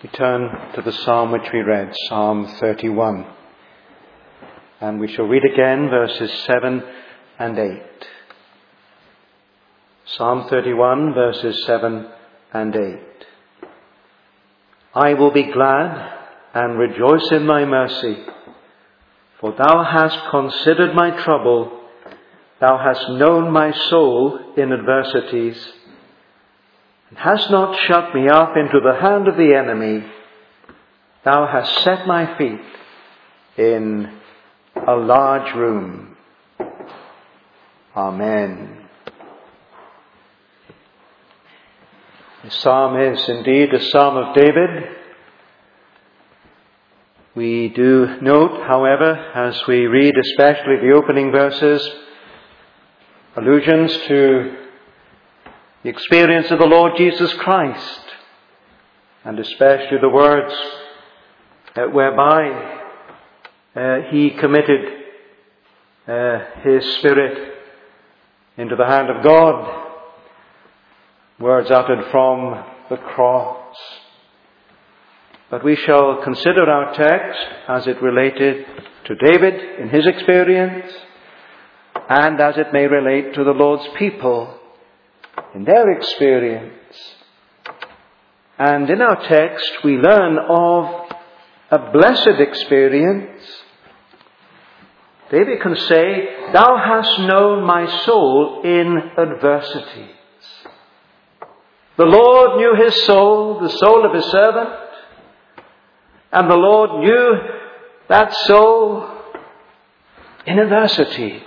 We turn to the psalm which we read, Psalm 31. And we shall read again verses 7 and 8. Psalm 31, verses 7 and 8. I will be glad and rejoice in thy mercy, for thou hast considered my trouble. Thou hast known my soul in adversities, and hast not shut me up into the hand of the enemy. Thou hast set my feet in a large room. Amen. The psalm is indeed a psalm of David. We do note, however, as we read especially the opening verses, allusions to the experience of the Lord Jesus Christ, and especially the words whereby he committed his spirit into the hand of God, words uttered from the cross. But we shall consider our text as it related to David in his experience, and as it may relate to the Lord's people in their experience. And in our text we learn of a blessed experience. David can say, thou hast known my soul in adversities. The Lord knew his soul, the soul of his servant, and the Lord knew that soul in adversities,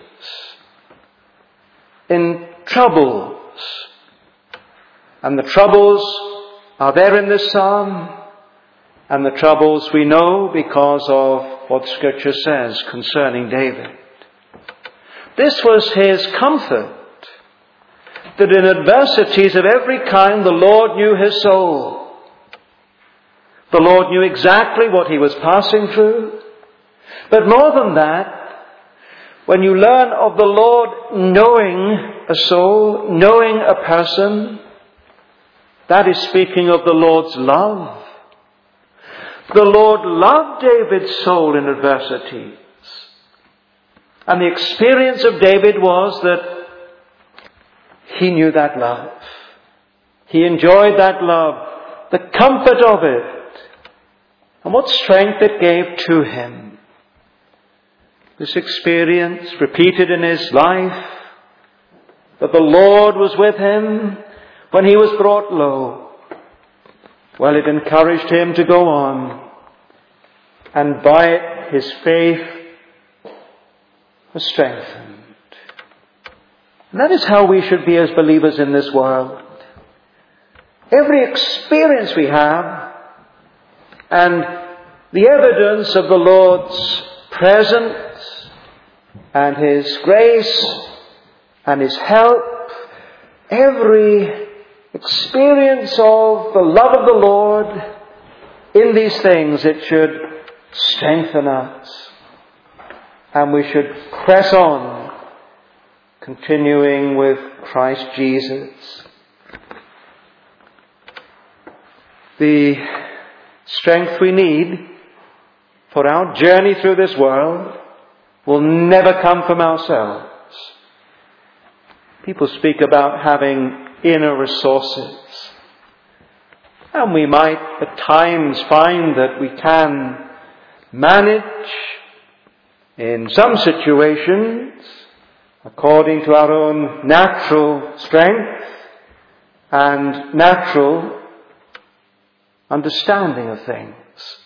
in troubles. And the troubles are there in this psalm, and the troubles we know because of what Scripture says concerning David. This was his comfort, that in adversities of every kind the Lord knew his soul. The Lord knew exactly what he was passing through. But more than that, when you learn of the Lord knowing a soul, knowing a person, that is speaking of the Lord's love. The Lord loved David's soul in adversities. And the experience of David was that he knew that love. He enjoyed that love, the comfort of it, and what strength it gave to him. This experience repeated in his life, that the Lord was with him when he was brought low. Well, it encouraged him to go on, and by it his faith was strengthened. And that is how we should be as believers in this world. Every experience we have, and the evidence of the Lord's presence, and his grace, and his help, every experience of the love of the Lord, in these things it should strengthen us. And we should press on, continuing with Christ Jesus. The strength we need for our journey through this world will never come from ourselves. People speak about having inner resources. And we might at times find that we can manage in some situations according to our own natural strength and natural understanding of things.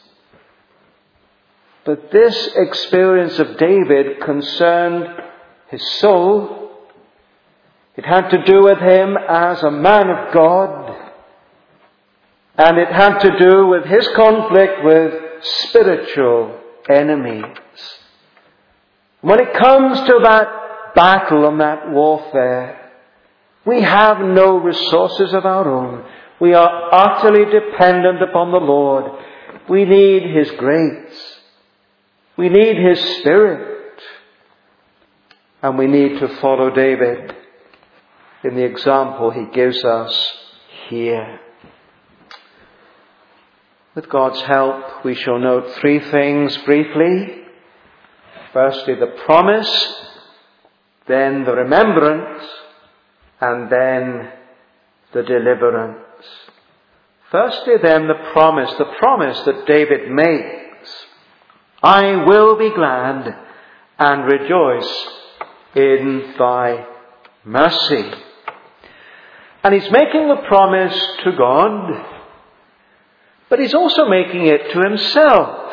But this experience of David concerned his soul. It had to do with him as a man of God, and it had to do with his conflict with spiritual enemies. When it comes to that battle and that warfare, we have no resources of our own. We are utterly dependent upon the Lord. We need his grace. We need his Spirit. And we need to follow David in the example he gives us here. With God's help, we shall note three things briefly. Firstly, the promise, then the remembrance, and then the deliverance. Firstly, then, the promise that David makes. I will be glad and rejoice in thy mercy. And he's making the promise to God, but he's also making it to himself.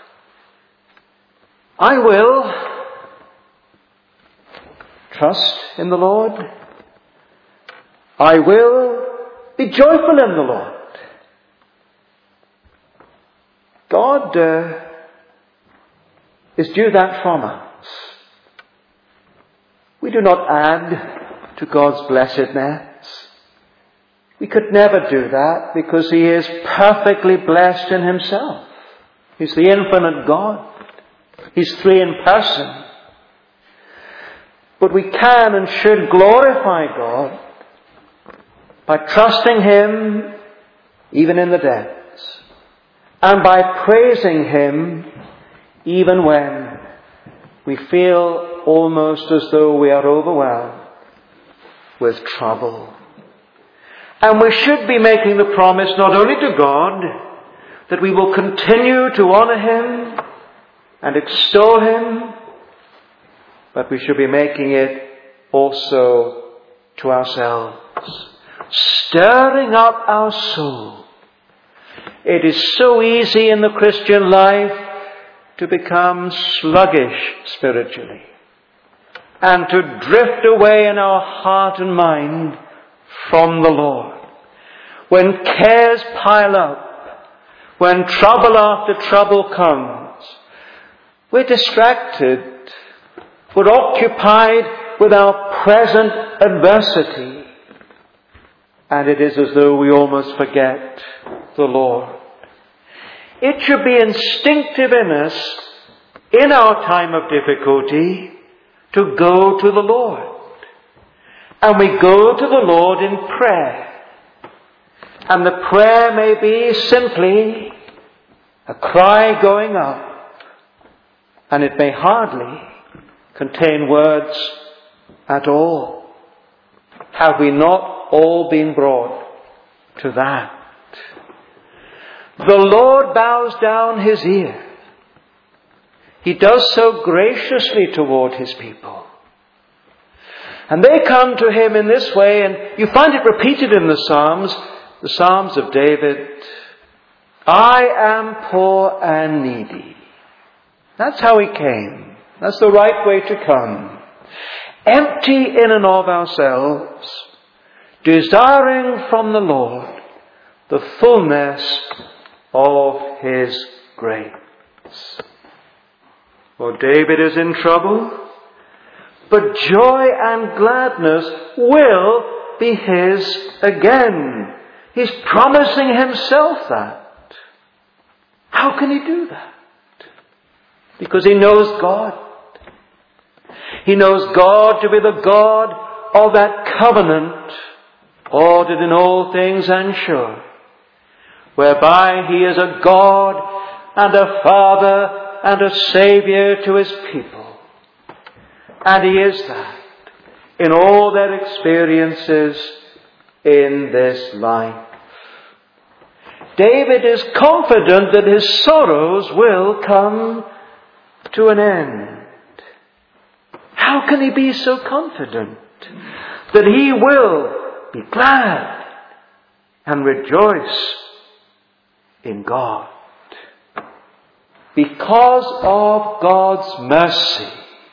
I will trust in the Lord. I will be joyful in the Lord. God is due that from us. We do not add to God's blessedness. We could never do that because he is perfectly blessed in himself. He's the infinite God. He's three in person. But we can and should glorify God by trusting him even in the depths, and by praising him even when we feel almost as though we are overwhelmed with trouble. And we should be making the promise not only to God that we will continue to honour him and extol him, but we should be making it also to ourselves, stirring up our soul. It is so easy in the Christian life to become sluggish spiritually and to drift away in our heart and mind from the Lord. When cares pile up, when trouble after trouble comes, we're distracted, we're occupied with our present adversity, and it is as though we almost forget the Lord. It should be instinctive in us, in our time of difficulty, to go to the Lord. And we go to the Lord in prayer. And the prayer may be simply a cry going up, and it may hardly contain words at all. Have we not all been brought to that? The Lord bows down his ear. He does so graciously toward his people. And they come to him in this way, and you find it repeated in the Psalms of David. I am poor and needy. That's how he came. That's the right way to come. Empty in and of ourselves, desiring from the Lord the fullness of his grace. For David is in trouble, but joy and gladness will be his again. He's promising himself that. How can he do that? Because he knows God. He knows God to be the God of that covenant, ordered in all things and sure, whereby he is a God and a Father and a Saviour to his people. And he is that in all their experiences in this life. David is confident that his sorrows will come to an end. How can he be so confident that he will be glad and rejoice in God? Because of God's mercy.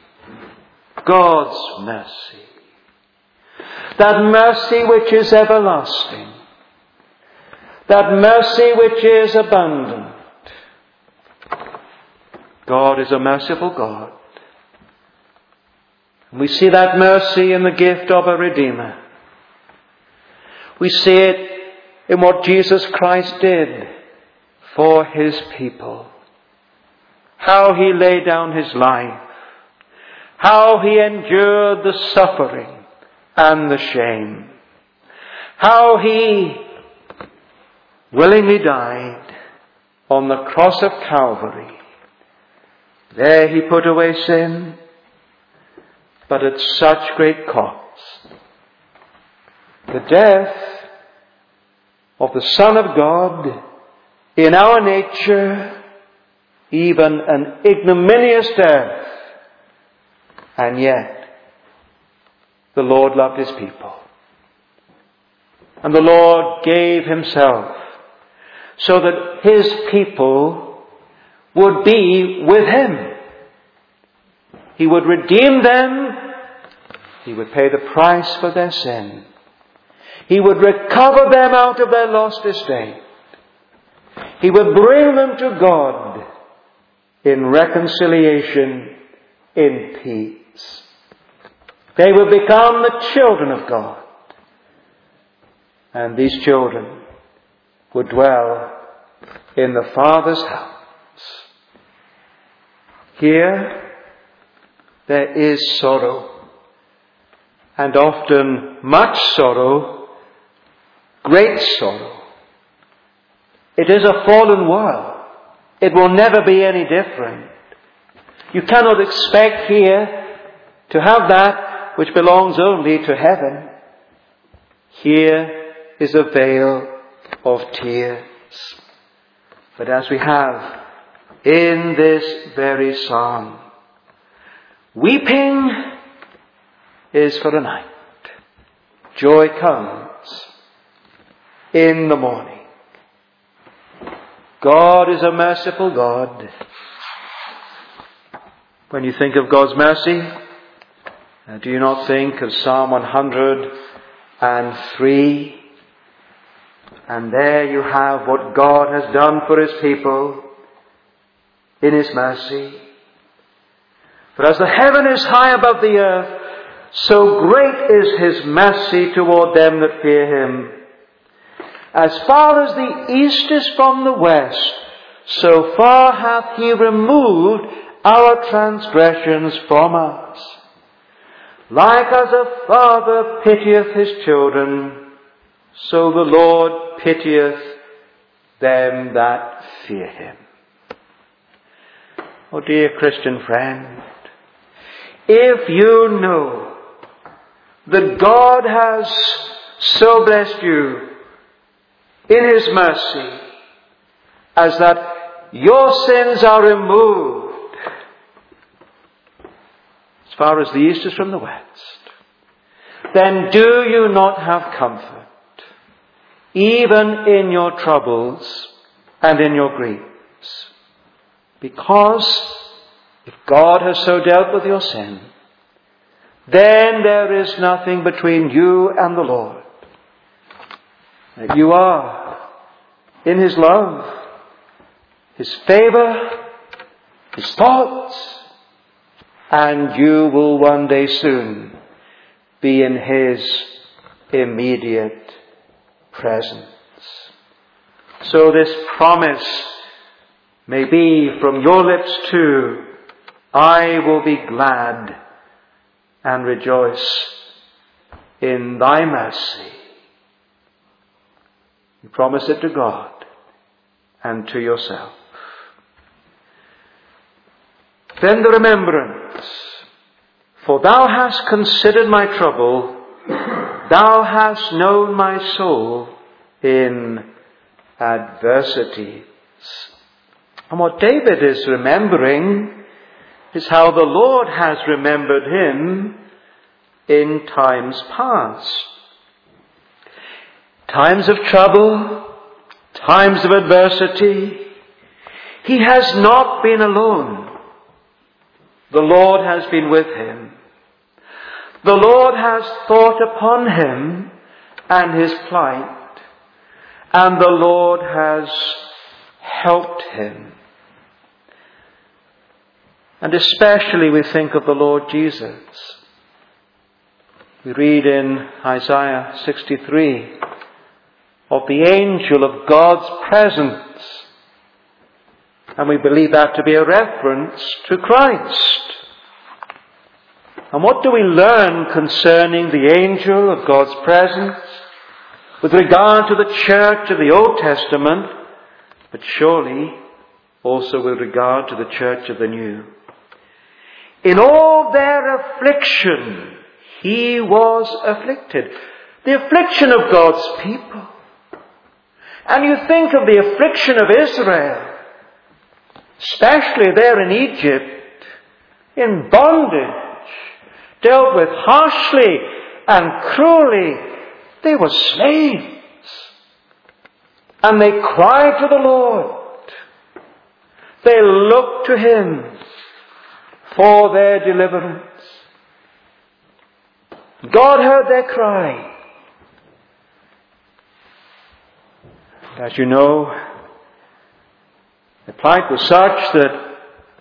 God's mercy. That mercy which is everlasting. That mercy which is abundant. God is a merciful God. We see that mercy in the gift of a Redeemer. We see it in what Jesus Christ did for his people. How he laid down his life. How he endured the suffering and the shame. How he willingly died on the cross of Calvary. There he put away sin, but at such great cost. The death of the Son of God in our nature, even an ignominious death, and yet the Lord loved his people. And the Lord gave himself so that his people would be with him. He would redeem them. He would pay the price for their sin. He would recover them out of their lost estate. He would bring them to God in reconciliation, in peace. They would become the children of God. And these children would dwell in the Father's house. Here, there is sorrow, and often much sorrow, great sorrow. It is a fallen world. It will never be any different. You cannot expect here to have that which belongs only to heaven. Here is a veil of tears. But as we have in this very psalm, weeping is for a night. Joy comes in the morning. God is a merciful God. When you think of God's mercy, do you not think of Psalm 103? And there you have what God has done for his people in his mercy. For as the heaven is high above the earth, so great is his mercy toward them that fear him. As far as the east is from the west, so far hath he removed our transgressions from us. Like as a father pitieth his children, so the Lord pitieth them that fear him. Oh, dear Christian friend, if you know that God has so blessed you in his mercy as that your sins are removed as far as the east is from the west, then do you not have comfort even in your troubles and in your griefs? Because if God has so dealt with your sin, then there is nothing between you and the Lord. That you are in his love, his favor, his thoughts, and you will one day soon be in his immediate presence. So this promise may be from your lips too. I will be glad and rejoice in thy mercy. You promise it to God and to yourself. Then the remembrance, for thou hast considered my trouble, thou hast known my soul in adversities. And what David is remembering is how the Lord has remembered him in times past. Times of trouble, times of adversity. He has not been alone. The Lord has been with him. The Lord has thought upon him and his plight, and the Lord has helped him. And especially we think of the Lord Jesus. We read in Isaiah 63 of the angel of God's presence, and we believe that to be a reference to Christ. And what do we learn concerning the angel of God's presence with regard to the church of the Old Testament but surely also with regard to the church of the new. In all their affliction, he was afflicted. The affliction of God's people. And you think of the affliction of Israel, especially there in Egypt, in bondage, dealt with harshly and cruelly. They were slaves. And they cried to the Lord. They looked to Him for their deliverance. God heard their cry. As you know, the plight was such that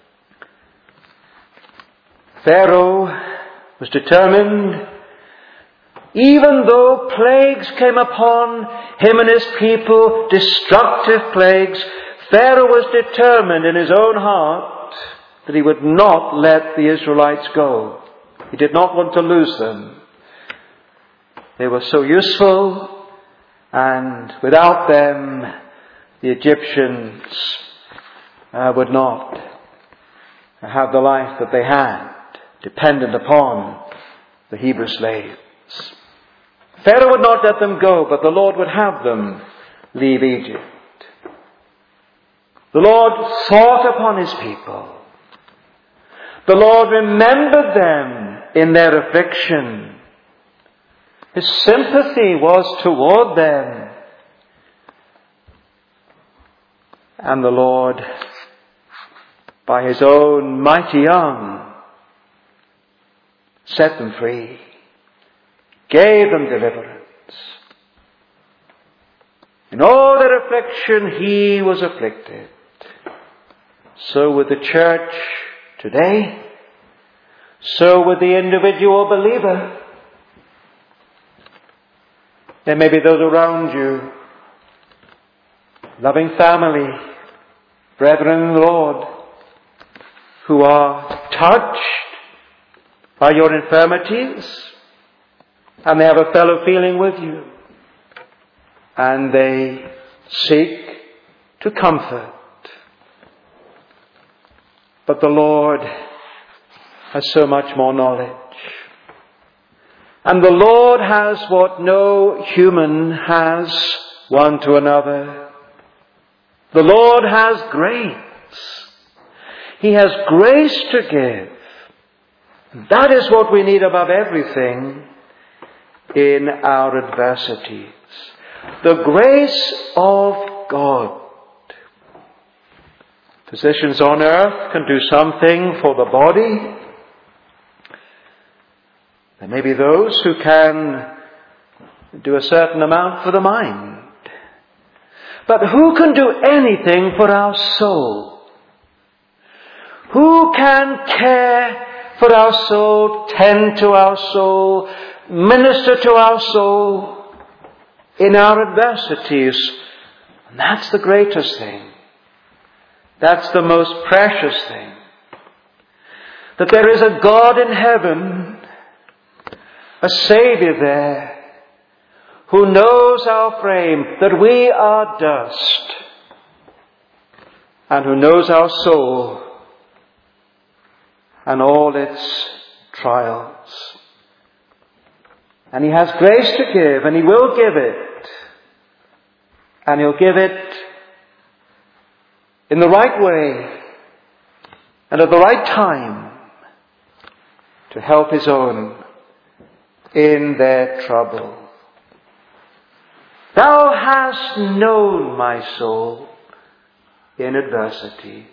Pharaoh was determined, even though plagues came upon him and his people, destructive plagues, Pharaoh was determined in his own heart that he would not let the Israelites go. He did not want to lose them. They were so useful, and without them, the Egyptians would not have the life that they had, dependent upon the Hebrew slaves. Pharaoh would not let them go, but the Lord would have them leave Egypt. The Lord thought upon His people. The Lord remembered them in their affliction. His sympathy was toward them. And the Lord, by His own mighty arm, set them free, gave them deliverance. In all their affliction, He was afflicted. So with the church today, so with the individual believer. There may be those around you, loving family, brethren in the Lord, who are touched by your infirmities, and they have a fellow feeling with you, and they seek to comfort. But the Lord has so much more knowledge. And the Lord has what no human has one to another. The Lord has grace. He has grace to give. That is what we need above everything in our adversities. The grace of God. Physicians on earth can do something for the body. There may be those who can do a certain amount for the mind. But who can do anything for our soul? Who can care for our soul, tend to our soul, minister to our soul in our adversities? And that's the greatest thing. That's the most precious thing. That there is a God in heaven, a Saviour there, who knows our frame, that we are dust, and who knows our soul and all its trials. And He has grace to give, and He will give it. And He'll give it in the right way and at the right time to help His own in their trouble. Thou hast known my soul in adversities.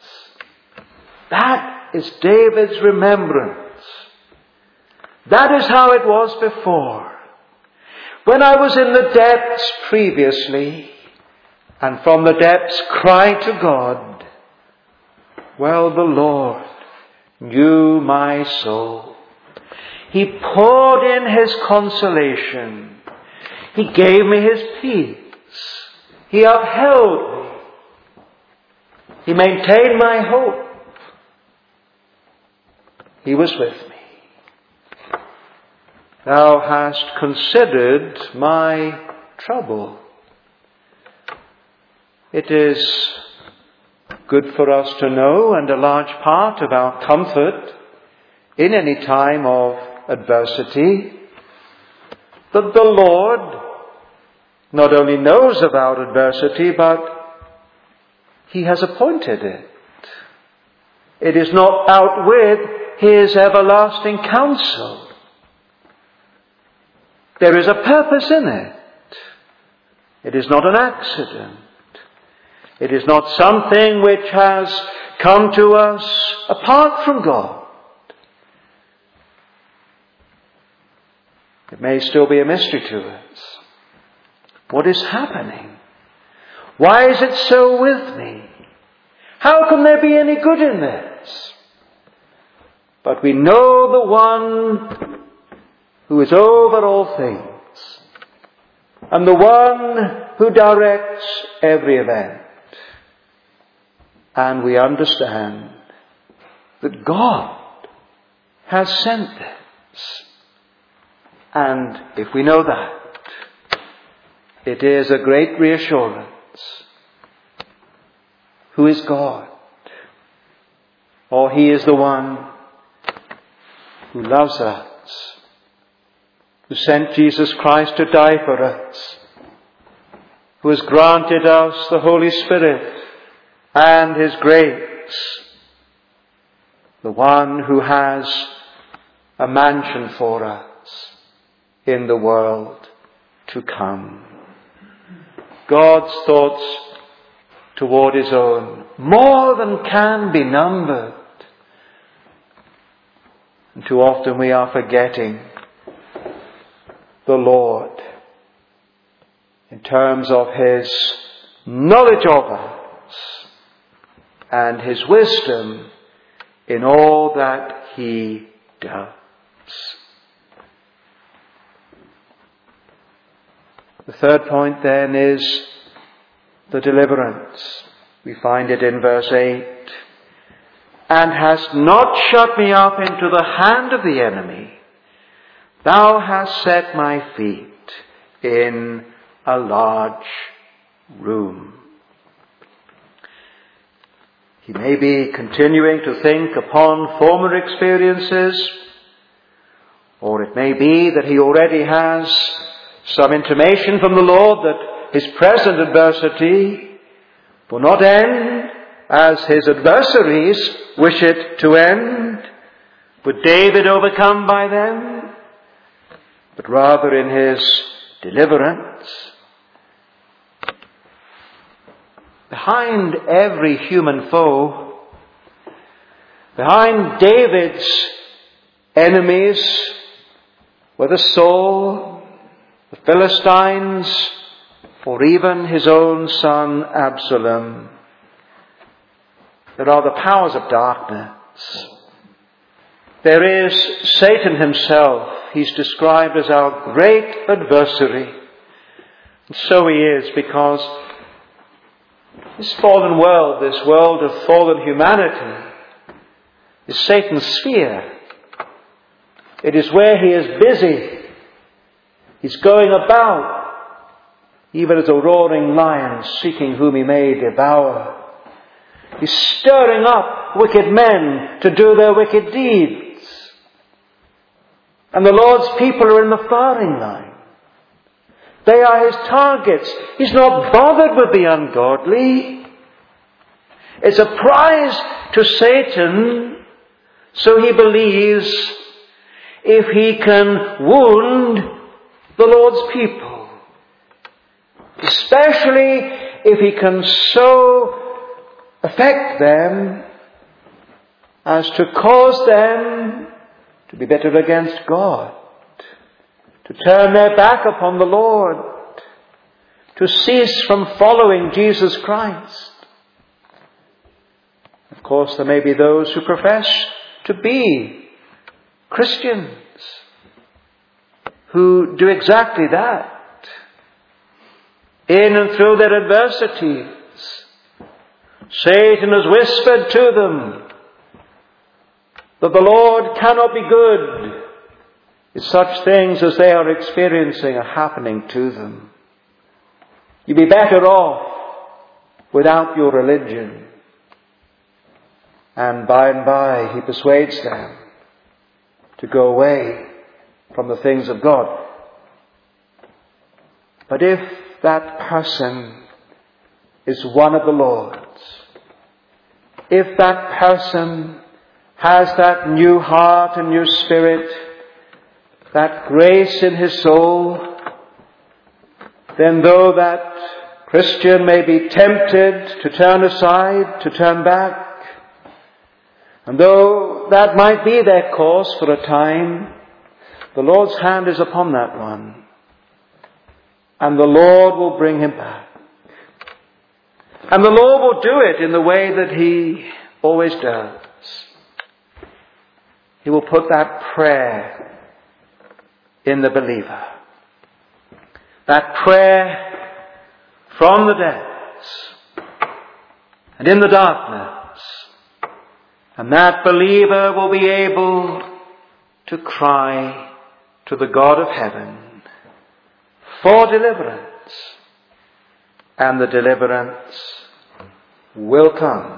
That is David's remembrance. That is how it was before. When I was in the depths previously, and from the depths cried to God, well, the Lord knew my soul. He poured in His consolation. He gave me His peace. He upheld me. He maintained my hope. He was with me. Thou hast considered my trouble. It is good for us to know, and a large part of our comfort in any time of adversity, that the Lord not only knows about adversity, but He has appointed it. It is not out with His everlasting counsel. There is a purpose in it. It is not an accident. It is not something which has come to us apart from God. It may still be a mystery to us. What is happening? Why is it so with me? How can there be any good in this? But we know the one who is over all things, and the one who directs every event. And we understand that God has sent this. And if we know that, it is a great reassurance. Who is God? He is the one who loves us, who sent Jesus Christ to die for us, who has granted us the Holy Spirit and His grace, the one who has a mansion for us in the world to come. God's thoughts toward His own, more than can be numbered. And too often we are forgetting the Lord in terms of His knowledge of us and His wisdom in all that He does. The third point then is the deliverance. We find it in verse 8. And hast not shut me up into the hand of the enemy. Thou hast set my feet in a large room. He may be continuing to think upon former experiences, or it may be that he already has some intimation from the Lord that his present adversity will not end as his adversaries wish it to end, with David overcome by them, but rather in his deliverance. Behind every human foe, behind David's enemies, whether Saul, the Philistines, or even his own son Absalom, there are the powers of darkness. There is Satan himself. He's described as our great adversary. And so he is, because this fallen world, this world of fallen humanity, is Satan's sphere. It is where he is busy. He's going about, even as a roaring lion, seeking whom he may devour. He's stirring up wicked men to do their wicked deeds. And the Lord's people are in the firing line. They are his targets. He's not bothered with the ungodly. It's a prize to Satan, so he believes, if he can wound the Lord's people, especially if he can so affect them as to cause them to be bitter against God, to turn their back upon the Lord, to cease from following Jesus Christ. Of course, there may be those who profess to be Christians who do exactly that. In and through their adversities, Satan has whispered to them that the Lord cannot be good if such things as they are experiencing are happening to them. You'd be better off without your religion. And by he persuades them to go away from the things of God. But if that person is one of the Lord's, if that person has that new heart and new spirit, that grace in his soul, then though that Christian may be tempted to turn aside, to turn back, and though that might be their course for a time, the Lord's hand is upon that one, and the Lord will bring him back. And the Lord will do it in the way that he always does. He will put that prayer in the believer. That prayer from the depths and in the darkness. And that believer will be able to cry to the God of heaven for deliverance. And the deliverance will come.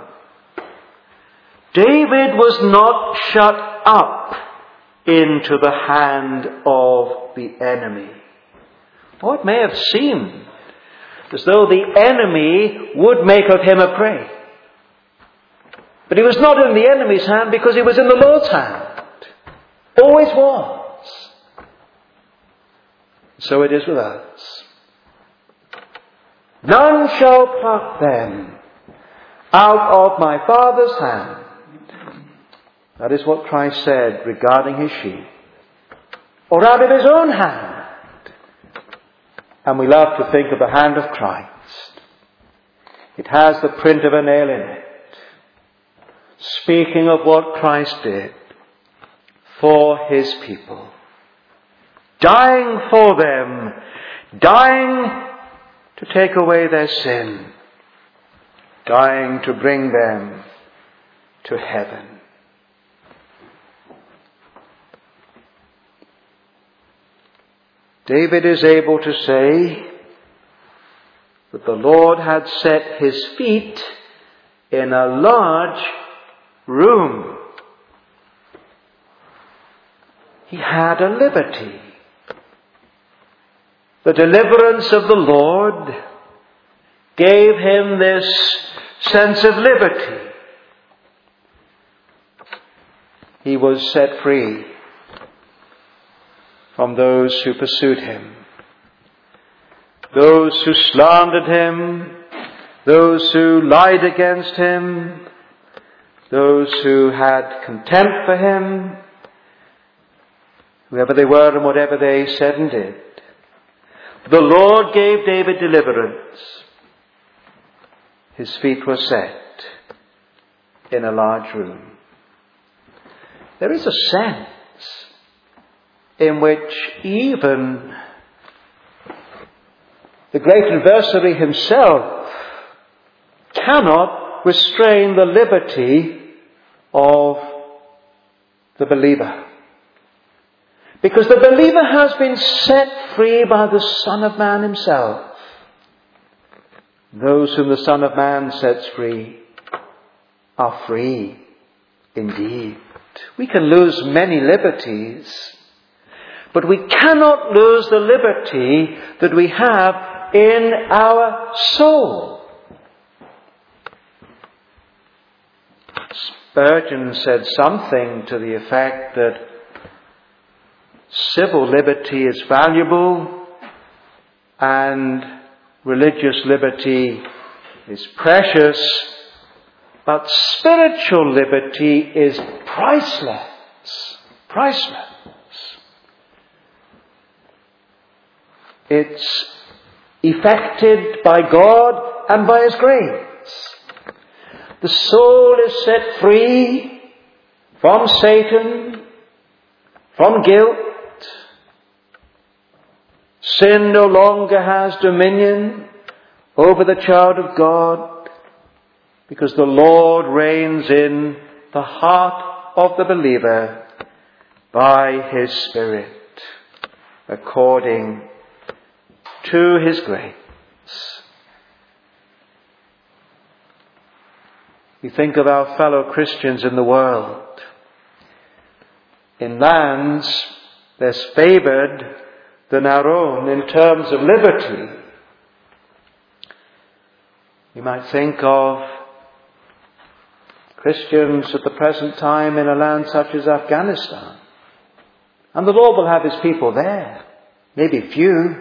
David was not shut up into the hand of the enemy. Or it may have seemed as though the enemy would make of him a prey. But he was not in the enemy's hand because he was in the Lord's hand. Always was. So it is with us. None shall pluck them out of my Father's hand. That is what Christ said regarding his sheep. Or out of his own hand. And we love to think of the hand of Christ. It has the print of a nail in it. Speaking of what Christ did for his people. Dying for them. Dying to take away their sin. Dying to bring them to heaven. David is able to say that the Lord had set his feet in a large room. He had a liberty. The deliverance of the Lord gave him this sense of liberty. He was set free from those who pursued him, those who slandered him, those who lied against him, those who had contempt for him, whoever they were and whatever they said and did. The Lord gave David deliverance. His feet were set in a large room. There is a sense in which even the great adversary himself cannot restrain the liberty of the believer. Because the believer has been set free by the Son of Man himself. Those whom the Son of Man sets free are free indeed. We can lose many liberties, but we cannot lose the liberty that we have in our soul. Spurgeon said something to the effect that civil liberty is valuable and religious liberty is precious, but spiritual liberty is priceless. Priceless. It's effected by God and by His grace. The soul is set free from Satan, from guilt. Sin no longer has dominion over the child of God, because the Lord reigns in the heart of the believer by His Spirit, according to His grace. We think of our fellow Christians in the world. In lands less favoured than our own in terms of liberty. You might think of Christians at the present time in a land such as Afghanistan. And the Lord will have His people there. Maybe few.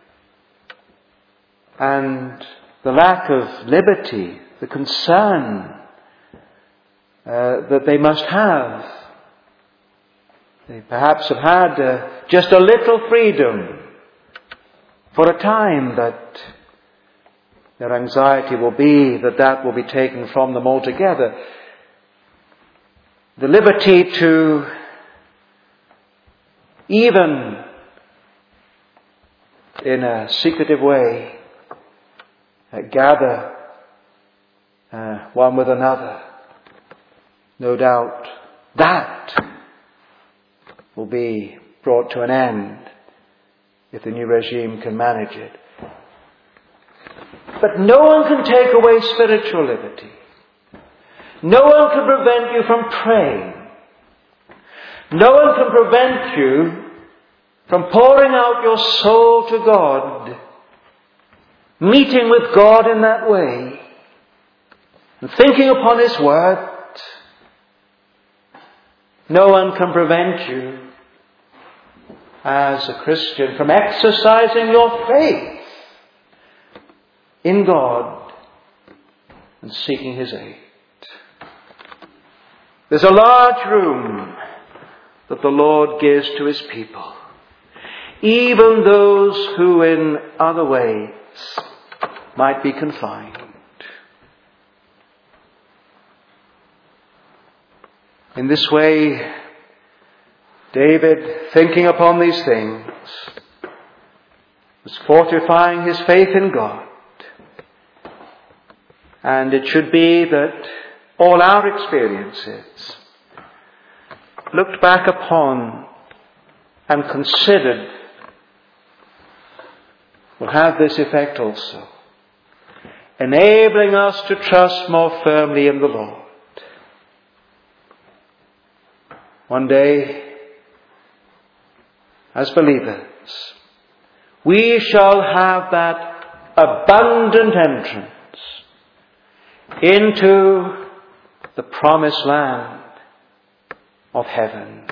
And the lack of liberty, the concern that they must have. They perhaps have had just a little freedom for a time, but their anxiety will be that will be taken from them altogether. The liberty to even in a secretive way gather one with another. No doubt that will be brought to an end if the new regime can manage it. But no one can take away spiritual liberty. No one can prevent you from praying. No one can prevent you from pouring out your soul to God, meeting with God in that way, and thinking upon His Word. No one can prevent you, as a Christian, from exercising your faith in God and seeking His aid. There's a large room that the Lord gives to His people, even those who in other ways might be confined. In this way, David, thinking upon these things, was fortifying his faith in God. And it should be that all our experiences looked back upon and considered will have this effect also, enabling us to trust more firmly in the Lord. One day, as believers, we shall have that abundant entrance into the promised land of heaven.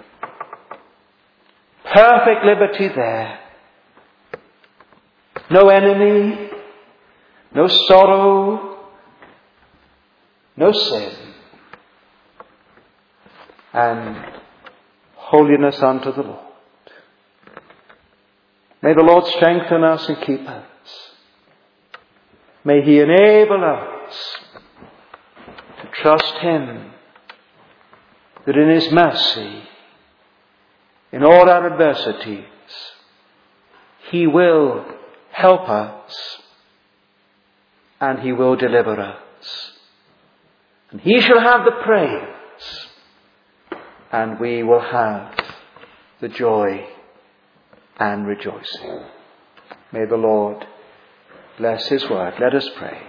Perfect liberty there. No enemy, no sorrow, no sin, and holiness unto the Lord. May the Lord strengthen us and keep us. May He enable us to trust Him, that in His mercy, in all our adversities, He will help us and He will deliver us. And He shall have the praise, and we will have the joy and rejoicing. May the Lord bless His word. Let us pray.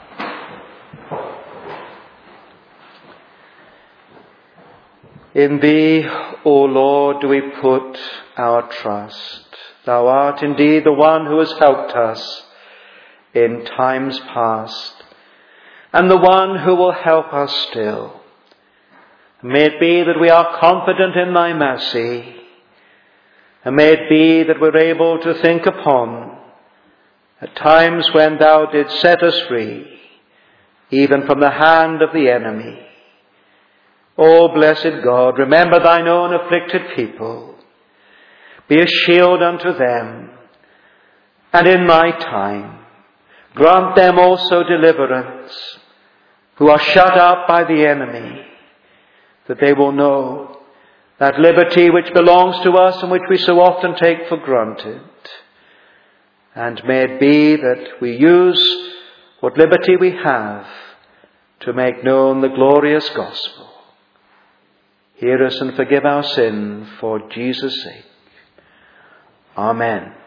In Thee, O Lord, do we put our trust. Thou art indeed the one who has helped us in times past, and the one who will help us still. May it be that we are confident in Thy mercy, and may it be that we're able to think upon at times when Thou didst set us free, even from the hand of the enemy. O blessed God, remember Thine own afflicted people. Be a shield unto them, and in Thy time grant them also deliverance, who are shut up by the enemy, that they will know that liberty which belongs to us and which we so often take for granted. And may it be that we use what liberty we have to make known the glorious gospel. Hear us and forgive our sin for Jesus' sake. Amen.